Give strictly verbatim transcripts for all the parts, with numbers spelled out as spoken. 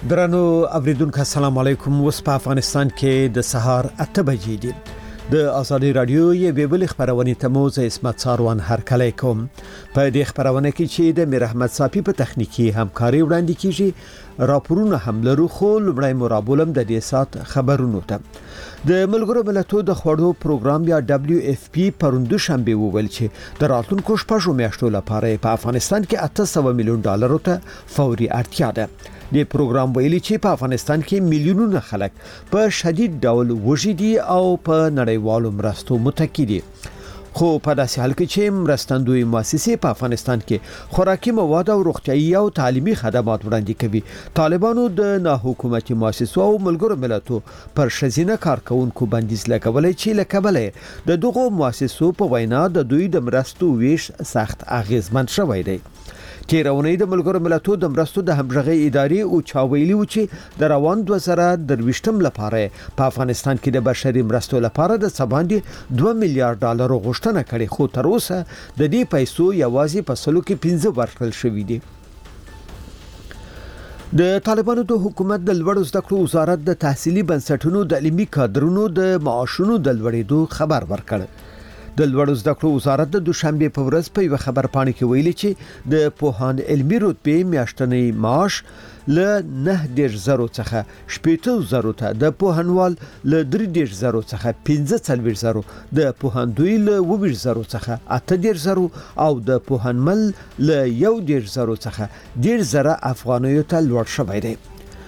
درنو اوریدونکو السلام علیکم. اوس په افغانستان کې د سهار اته بجې دي. د ازادي رادیو یې ویبل خبرونه تموز اسمت ساروان هر کله کوم په دې خبرونه کې چې د میر احمد صافي په تخنیکی همکاري وړاندې کیږي. راپورونه هم لرو خو لومړی مرابولم د دې سات خبرونو ته د ملګرو ملتونو د خوړو پروګرام یا دبليو اف پی پروندو شنبه وویل چې د راتلونکو شپږو میاشتو لپاره په افغانستان کې اته سوه میلیون ډالر ته فوري اړتیا ده. د پروګرام ویلي چې په افغانستان کې میلیونونه خلک په شدید ډول وږي دي او په نړیوالو مرستو متکی دي. خو په داسې حال کې چې مرستندوی مؤسسې په افغانستان کې خوراکي مواد او روغتیايي او تعلیمي خدمات وړاندې کوي. طالبانو د ناحکومتي مؤسسو او ملګرو ملتونو پر شزینه کارکونکو بندیز لګولای چې لکبلې د دغو مؤسسو په وینا د دوی د مرستو ویش سخت اغیزمن شوی دی. تیرونی د ملګرو ملتونو د مرستو د همغږي ادارې او چاویلی و چې د روان دوه زره درویشتم لپاره په افغانستان کې د بشري مرستو لپاره د سباندې دوه میلیارډ ډالر غوښتنه کړې، خو تر اوسه د دې پیسو یوازې په سلو کې پنځه ورکړل شوې دي. د طالبانو د حکومت د لوړو زده کړو وزارت د تحصیلي بنسټونو د علمي کادرونو د معاشونو د لوړېدو خبر ورکړ. د لوړو زده کړو وزارت د دوشنبه په ورځ په یو خبر پاڼه کې ویلي چې د پوهان علمي رتبه میاشتنی معاش له نه ډیر زرو څخه شپږ زرو ته، د پوهنوال له درې ډیر زرو څخه پنځه څلوېښت زرو، د پوهندوی له اووه زرو څخه اته ډیر زرو او د پوهنمل له یو ډیر زرو څخه ډیر زره افغانیو ته لوړ شوی دی.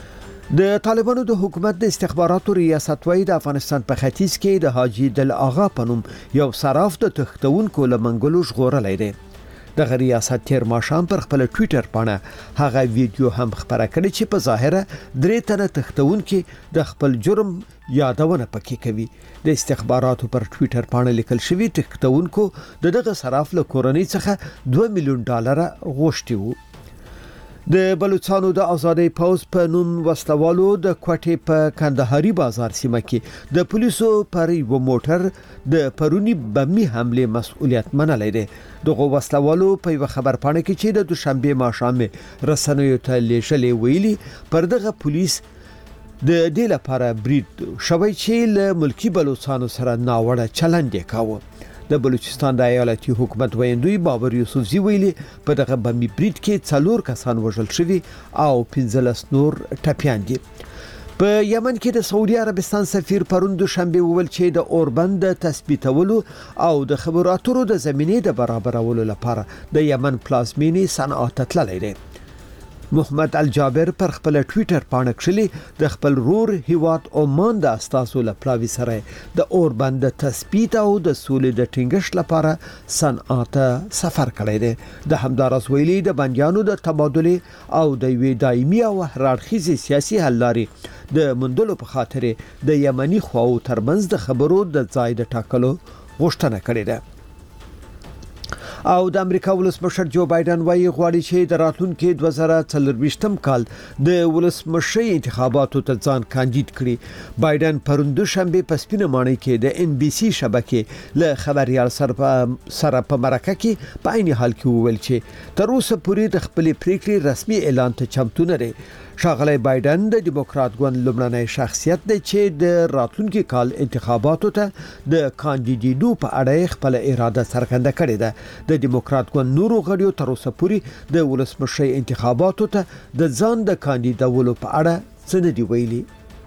د طالبانو د حکومت د استخباراتو ریاست وای د افغانستان په ختیځ کې د حاجی دل آغا پنوم یو صراف د تختونکو لمنګلو ژغورلای دی. د ریاست تیر ماشام پر خپل ټوئیټر باندې هغه ویډیو هم خبره کړې چې په ظاهره درې تنه تختونکو د خپل جرم یادونه پکې کوي. د استخباراتو پر ټوئیټر باندې لیکل شوی تختونکو د دغه صراف له کورنۍ څخه دوه میلیون ډالر غوښتي وو. د بلوچستان د آزادۍ پوز په نوم وسلوالو د کوټې په کندهاري بازار سیمه کې د پولیسو پر یو موټر د پرونی بمي حمله مسؤلیت منلای دی. دغه وسلوالو په یو خبر پاڼه کې چې د دوشنبه ماښام رسنیو ته لیږلې ویلي پر دغه پولیس د دې لپاره برید شوی چې له ملکی بلوچستان سره ناوړه چلند وکاوه. د بلوچستان د ایالتي حکومت ویندوی بابر یوسفزی ویلي په دغه بمي برید کې څلور کسان وژل شوي او پنځلس نور ټپیان دي. په یمن کې د سعودي عربستان سفیر پروند شنبه وویل چې د اوربند د تثبیتولو او د خبرو اترو د زمینې د برابرولو لپاره د یمن پلازمینې صنعا ته تللی دی. محمد الجابر پر خپل ټوئیټر باندې کړلی د خپل رور هیواد عمان د استاسو لپاره سره د اوربند تثبیت او د سولې د ټینګښت لپاره صنعا ته سفر کړی دی. د همدارس ویلي د بندیانو د تبادله او د وی دایمي او هررخیزي سیاسي حل لارې د مندلو په خاطر د یمني خواو ترمنځ د خبرو د ځای د ټاکلو غوښتنه کړې ده. او د امریکا ولسمشر جو بایدن وايي غواړي چې د راتلونکي دوه زره څلورويشتم کال د ولسمشرۍ انتخاباتو ته ځان کاندید کړي. بایدن پروند شنبه په سپینه ماڼۍ کې د ان بي سي شبکې له خبريال سره سره په مرکه کې په عین حال کې وویل چې تر اوسه پورې د خپل پریکړې رسمي اعلان ته چمتو نه دی. ښاغلی بایدن د دیموکرات ګوند لومړنی شخصیت دی چې د راتلونکي کال انتخاباتو ته د کاندیدېدو په اړه خپل اراده څرګنده کړې ده. د دیموکرات ګوند نورو غړیو تر اوسه پورې د ولسمشرۍ انتخاباتو ته د ځان د کاندیدولو په اړه څه نه دی ویلي.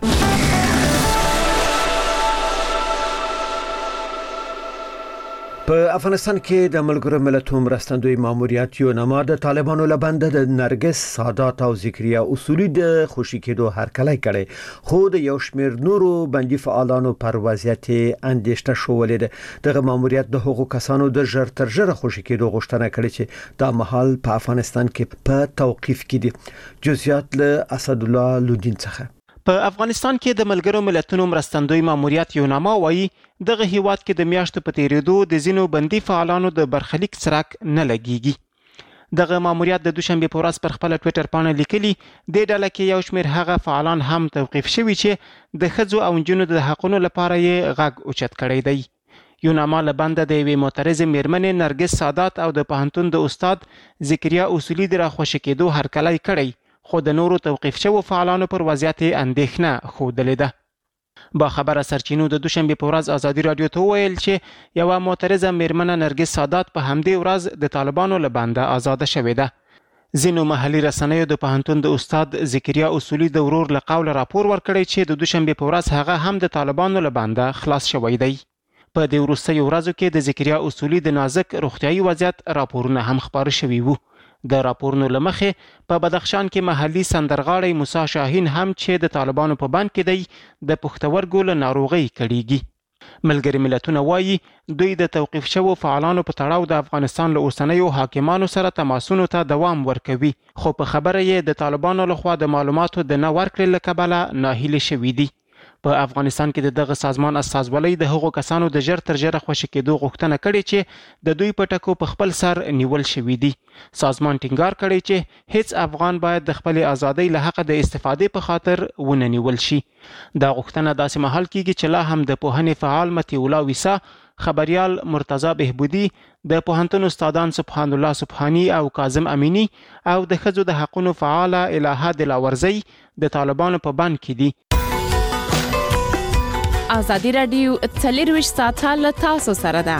په افغانستان کې د ملګرو ملتونو مرستندوی ماموریت یو نما د طالبانو لبنده د نرګس سادات او ذکریا اصولي د خوشی کېدو هرکلی کړي، خو د یو شمېر نورو بندي فعالانو پر وضعیت اندېښنه شولې ده. دغه ماموریت د هغو کسانو د ژر تر ژره خوشی کېدو غوښتنه کړې چې دا مهال په افغانستان کې په توقيف کې دي. جزئیات له اسد الله لودین څخه. په افغانستان کې د ملګرو ملتونو مرستندوی ماموریت یو نامه وایي دغه هیواد کې د میاشتو په تیریدو د ځینو بندي فعالانو د برخلیک څرک نه لګیږي. دغه ماموریت د دوشنبه په ورځ پر خپل ټوئیټر باندې لیکلي د ډله کې یو شمېر هغه فعالان هم توقيف شوي چې د ښځو او نجونو د حقونو لپاره یې غږ اوچت کړی دی. یو نامه لبنده د یوې معترضې میرمنې نرګس سادات او د پوهنتون د استاد ذکریا اصولي د راخوشي کېدو هرکلی کړی، خو د نورو توقیف شوو فعالانو پر وضعیت اندېښنه ښودلې ده. با خبره سرچینو د دوشنبه په ورځ ازادي رادیو ته وویل چې یوه معترضه میرمنه نرګس سادات په همدې ورځ د طالبانو له بنده آزاده شوې ده. ځینو محلي رسنیو د پوهنتون د استاد ذکریا اصولي د ورور له قوله راپور ورکړی چې د دوشنبه په ورځ هغه هم د طالبانو له بنده خلاص شوی دی. په دې وروستیو ورځو کې د ذکریا اصولي د نازک روغتیايي وضعیت راپورونه هم خپاره شوي وو. د راپورونو له مخې په بدخشان کې محلي سندرغاړی موسی شاهین هم چې د طالبانو په بند کې دی د پښتورګو له ناروغۍ کړیږي. ملګري ملتونه وایي دوی د توقیف شوو فعالانو په تړاو د افغانستان له اوسنیو حاکمانو سره تماسونو ته دوام ورکوي، خو په خبره یې د طالبانو لخوا د معلوماتو د نه ورکړې له کبله ناهیلې شوي دي. په افغانستان کې د دغه سازمان استازولۍ د هغو کسانو د ژر تر ژره خوشي کېدو غوښتنه کړې چې د دوی په ټکو په خپل سر نیول شوي دي. سازمان ټینګار کړی چې هیڅ افغان باید د خپلې ازادۍ له حقه د استفادې په خاطر ونه نیول شي. دا غوښتنه داسې مهال کېږي چې لا هم د پوهنې فعال متي الله ویسا، خبریال مرتضی بهبودي، د پوهنتون استادان سبحان الله سبحانی او کاظم امینی او د ښځو د حقونو فعاله الهه دلاورزی د طالبانو په بند کې دي. ازادي رادیو څلرویشت ساعته له تاسو سره ده.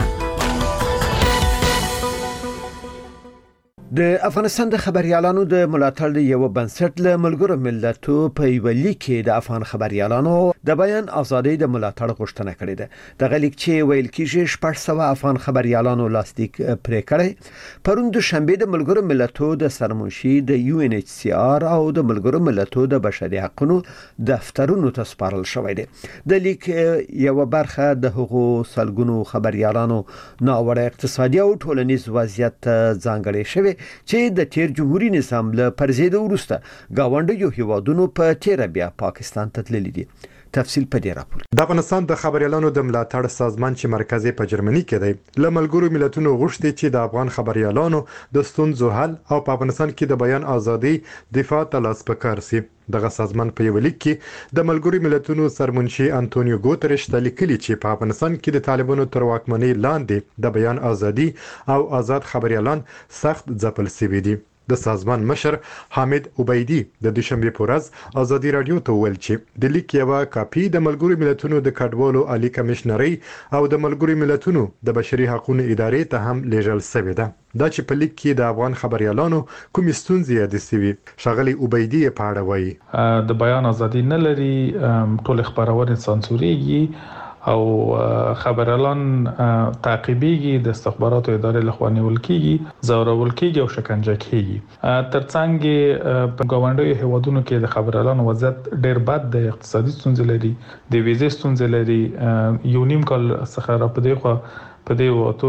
د افغانستان د خبريالانو د ملاتړ د یو بنسټ له ملګرو ملتونو په یو لیک کې د افغان خبريالانو د بیان ازادۍ د ملاتړ غوښتنه کړې ده. د غلیک چې ویل کېږي شپږ سوه افغان خبريالانو لاسلیک پرې کړی. پرون د شنبه د ملګرو ملتونو د سرمنشي د یو ان ایچ سی آر او د ملګرو ملتونو د بشري حقوقو دفترونو ته سپارل شوی دی. د لیک یو برخه د هغو سلګونو خبريالانو ناوړه اقتصادي او ټولنیز وضعیت ځانګړی شوی چې د تیر جمهوریت نظام له پرځېدو وروسته گاونډیو هیوادونو په تیر بیا پاکستان ته تللي دي. تفصیل په دې راپور. د افغانستان د خبريالانو د ملاتړ سازمان چې مرکز په جرمني کې دی له ملګرو ملتونو غوښتي چې د افغان خبريالانو د ستونزو حل او په افغانستان کې د بیان ازادي دفاع ته لاس پکار سي. دغه سازمان په یو لیک کې د ملګرو ملتونو سرمنشي انټونیو ګوتریش ته لیکلي چې په افغانستان کې د طالبانو تر واکمنۍ لاندې د بیان ازادي او آزاد خبريالان سخت ځپل شوي دي. د سازمان مشر حامد عبیدی د دوشنبه په ورځ ازادي رادیو ته ویل چې د لیک یو کاپی د ملګرو ملتونو د کډوالو عالی کمشنري او د ملګرو ملتونو د بشري حقوقو ادارې ته هم لیږل شوی ده. دا چې په لیک کې د افغان خبريالانو کوم ستونزې یاد شوي. شغلی عبیدی په اړه وایي د بیان ازادي نه لري، ټول خبرونه سانسوريږي او خبريالان تعقیبيږي، د استخباراتو ادارې لخوا نیول کیږي، زورول کیږي او شکنجه کیږي. ترڅنګ په ګاونډیو هیوادونو کې د خبريالانو وضعیت ډیر بد دی، اقتصادي ستونزې لري، د ویزې ستونزې لري. یو نیم کال څخه را پدې خو په دې وختو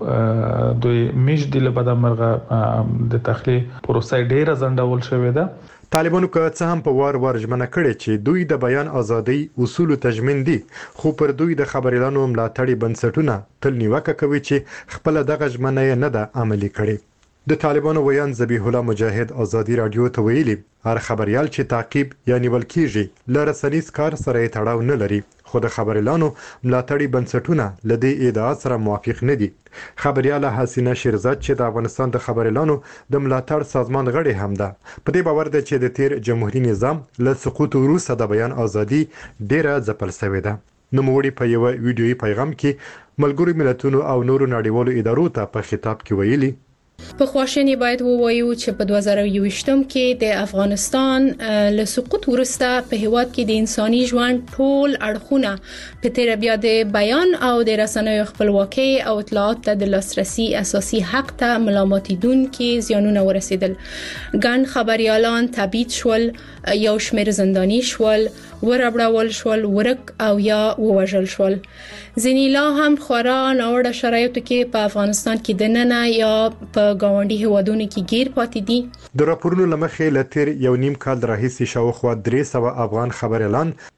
کې دوی میشد له بده مرغه د تخلیه پروسه ډیره ځنډول شوې ده. طالبانو که څه هم په وار ور ژمنه کړې چې دوی د بیان ازادۍ اصول تضمین دي، خو پر دوی د خبريالانو ملاتړي بنسټونه تل نیوکه کوي چې خپل دغه ژمنه نه ده عملي کړې. د طالبانو ویان ذبیح الله مجاهد ازادي رادیو ته ویلي هر خبريال چې تعقیب یا نیول کیږي ل رسنیز کار سره تړاو نه لري، خو د خبريالانو ملاتړي بنسټونه ل دې ادعا سره موافق نه دي. خبرياله حسینه شیرزاد چې د افغانستان د خبريالانو د ملاتړ سازمان غړي هم ده، په دې باور ده چې د تیر جمهوریت نظام له سقوط وروسته د بیان ازادي ډیره ځپل شوې ده. نوموړي په یو ویډیويي پیغام کې ملګرو ملتونو او نورو نړیوالو ادارو ته په خطاب کې ویلي په خواشینی باید ووایو چې په دوه زره یو ویشتم کې د افغانستان له سقوط وروسته په هیواد کې د انساني ژوند ټول اړخونه په تیر بیا د بیان او د رسنیو خپلواکي او اطلاعات ته د لاسرسي اساسي حق ته ملامتیدونکو زیانونه ورسېدل. ګڼ خبريالان تبعید شول، یو شمېر زنداني شول، وربړول شول، ورک او یا ووژل شول. ځینې لا هم خورا ناوړه شرایطو کې په افغانستان کې دننه یا په گاونډي هیوادونو کې گیر پاتې دي. د راپورونو لمخې لتر یو نیم کال راهیسې شاوخوا درې سوه افغان خبريالان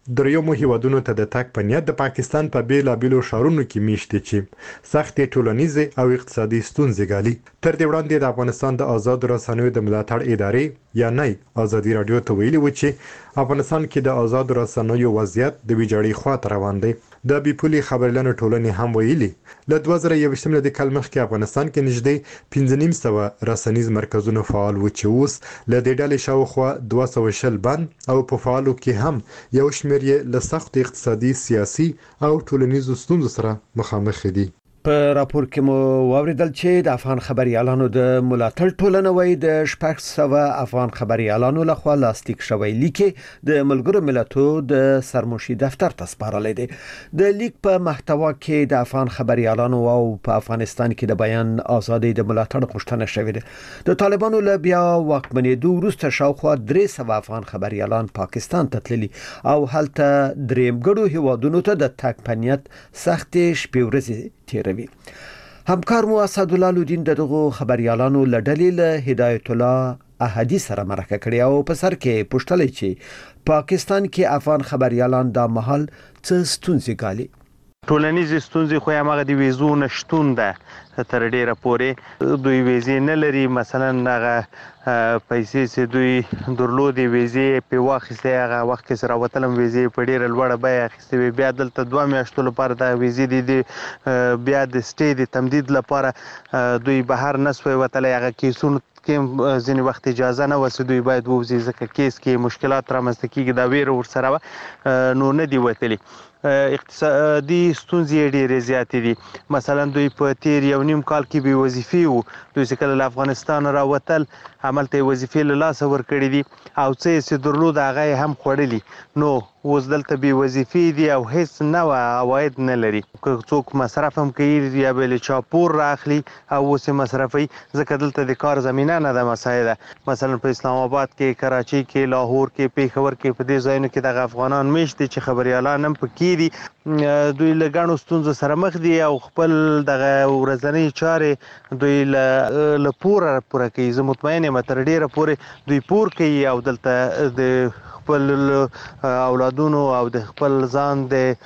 دریمو هیوادونو ته د تګ په نیت د پاکستان په بیلابیلو ښارونو کې میشته چې سختې ټولنیزې او اقتصادي ستونزې ګالي. تر دې وړاندې د افغانستان د آزاد رسنیو د ملاتړ ادارې یا نه ازادي رادیو ته ویلي و چې افغانستان کې د آزاد رسنیو وضعیت د ویجاړۍ خواته روان دی. د بیپولي خبريالانو ټولنې هم ویلي له دوه زره یوویشتم د کال مخکې افغانستان کې نږدې پنځه نیم سوه رسنیز مرکزونه فعال و چې اوس له دې ډلې شاوخوا دوه سوه شل بند او په فعالو کې هم یو شمېر یې له سخت اقتصادي سیاسي او ټولنیزو ستونزو سره مخامخ دي. په راپور کې مو واوریدل چې د افغان خبريالانو د ملاتړ ټولنه وای د شپږ سوه افغان خبريالانو لخوا لاستیک شوی لیک د ملګرو ملتونو د سرمشي دفتر ته سپارل دي. د لیک په محتوا کې د افغان خبريالانو او په افغانستان کې د بیان ازادي د ملاتړ غوښتنه شوې ده. د طالبانو له بیا واکمنېدو وروسته شاوخوا درې سوه افغان خبريالان پاکستان ته تللي او هلته درېمګړو هیوادونو ته د تګ په نیت سختې شپې ورځې تیروي. همکار مو اسد الله لودین دغه خبريالانو لړلې له هدایت الله احدی سره مرکه کړې او په سر کې پوښتلې چې پاکستان کې افغان خبريالان د محل څه ستونزې ګالي. ټولنیزې ستونزې خو هغه د ویزو نشټون ده تر ډیره پورې دوی ویزې نه لري. مثلا هغه پیسې چې دوی درلودې ویزې په واخیستې هغه وخت کې سره وتلم ویزې په ډیره لوړه بیه اخیستې بیا دلته دوه میاشتو لپاره د ویزې د بیا د سټې د تمدید لپاره دوی بهر نسوي وتلی. هغه کیسونو کې ځینې وخت اجازه نه وسي دوی باید ووځي ځکه کیس کې مشکلات رامنځته کیږي دا ویره ورسره نو نه دی وتلی. اقتصادي ستونزې ډېرې زیاتې دي. مثلا دوی په تیر یو نیم کال کې بې وظیفې وو. دوی چې کله له افغانستان راوتل هملته یې وظیفې له لاسه ورکړې دي او څه یې چې درلود هغه یې هم خوړلي. نو اوس دلته بې وظیفې دي او هیڅ نوه عواید نه لري. که څوک مصرف هم کوي یا به له چا پور رااخلي او اوس یې مصرفوي ځکه دلته د کار زمینه نه ده مساعده. مثلا په اسلام آباد کې، کراچۍ کې، لاهور کې، پېښور کې په دې ځایونو کې دغه افغانان میشت دي چې خبريالان هم پکې دي. دوی له ګڼو ستونزو سره مخ دي او خپل دغه ورځنۍ چارې دوی له پوره پوره کوي. زه مطمئن یم تر ډیره پورې دوی پور کوي او دلته د خپل اولادونو او د خپل ځان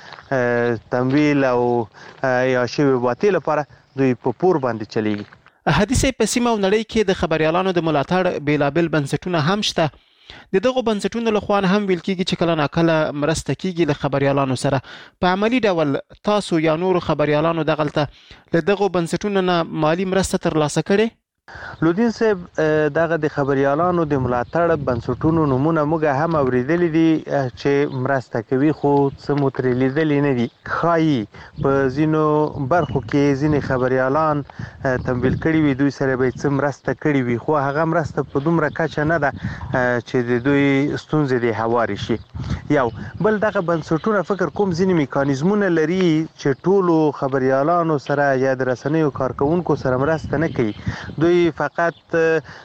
د تمویل او یا شوی باطل لپاره دوی په پور باندې چلیږي. حدیث په سیمه او نړۍ کې د خبريالانو د ملاتړ بیلابل بنسټونه هم شته. د دغه بنسټونو له خوا هم ویل کېږي چې کله ناکله مرسته کېږي له خبريالانو سره. په عملی ډول تاسو یا نورو خبريالانو دغلته له دغه بنسټونو نه مالی مرسته ترلاسه کړې؟ لودین صاحب دغه د خبريالانو د ملاتړ بنسټونو نمونه موږ هم اوریدلي دي چې مرسته کوي خو څه مو ترې لیدلي نه دي. ښایي په ځینو برخو کې ځینې خبريالان تمویل کړي وي دوی سره به څه مرسته کړي وي خو هغه مرسته په دومره کچه نه ده چې د دوی ستونزې دې هوارې شي. یو بل دغه بنسټونه فکر کوم ځینې میکانیزمونه لري چې ټولو خبريالانو سره یا د رسنیو کارکونکو سره مرسته نه کوي. دوی فقط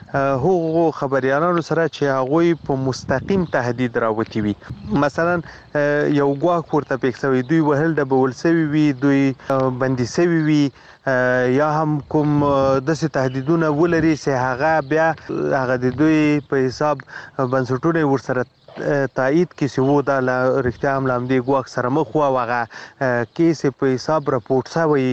هغو خبريالانو سره چې هغوی په مستقیم تهدید راوتی وي. مثلا یو ګواښ ورته پیښ شوی دوی وهل ډبول شوي وي دوی بندي شوي وي یا هم کوم داسې تهدیدونه ولري چې هغه بیا هغه د دوی په حساب بنسټونه ورسره تایید کې چې وو دا رښتیا هم له همدې ګواښ سره مخ وو او هغه کیس په حساب راپورټ شوی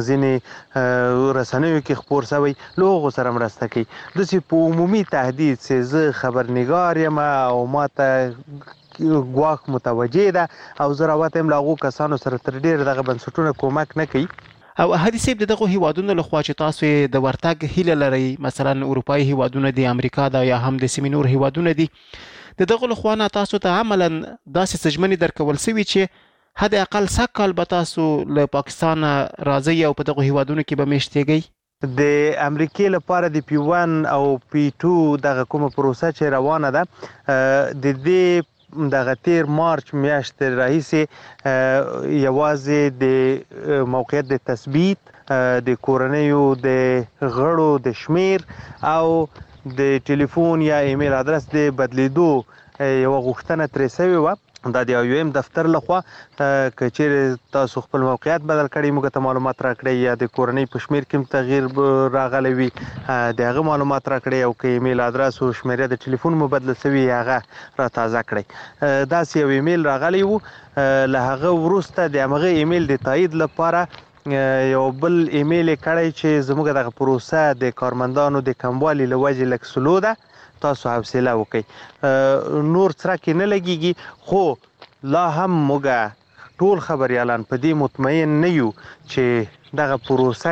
ځینې رسنیو کې خپور شوی له هغو سره مرسته کوي. داسې په عمومي تهدید چې زه خبرنګار یم او ماته ګواښ متوجه ده او زه راوته یم له هغو کسانو سره تر ډېره دغه بنسټونه کومک نه کوي. او احدي صاحب د دغه هیوادونو له خوا چې تاسو د ورتګ هیله لرئ مثلا اروپایي هیوادونه دي، امریکا دا یا هم د سیمې نور هیوادونه دي، د دغه له خوا نه تاسو ته عملا داسې څه درکول شوي چې حد اقل سږ کال به تاسو له پاکستان راځئ او په دغه هیوادونو کې به میشت کېږئ؟ د امریکې لپاره د پی ون او پی ټو دغه کومه پروسه چې روانه ده د دې دغه تیر مارچ میاشتې راهیسې یوازې د موقعیت د تثبیت د کورنیو د غړو د شمیر او د ټلیفون یا ایمیل ادرس د بدلیدو یو غوښتنه ترې شوې وه دا د یو ایم دفتر لخوا کچېر تاسو خپل موقعیت بدل کړئ موږ ته معلومات راکړئ یا د کورنۍ په شمیر کې تغییر راغلی وي د هغه معلومات راکړئ او که ایمیل ادرس او شمیره د ټلیفون مو بدله شوي هغه را تازه کړئ. داسې یو ایمیل راغلی و له هغه وروسته د همغه ایمیل د تایید لپاره یو بل ایمیل کړی چې زموږ دغه پروسه د کارمندانو د کموالي له وجې لږ سلو ده. تاسو حوصله وکړئ. نور څرک نه لګیږي خو لا هم موږ ټول خبريالان په دې مطمئن نه یو چې دغه پروسه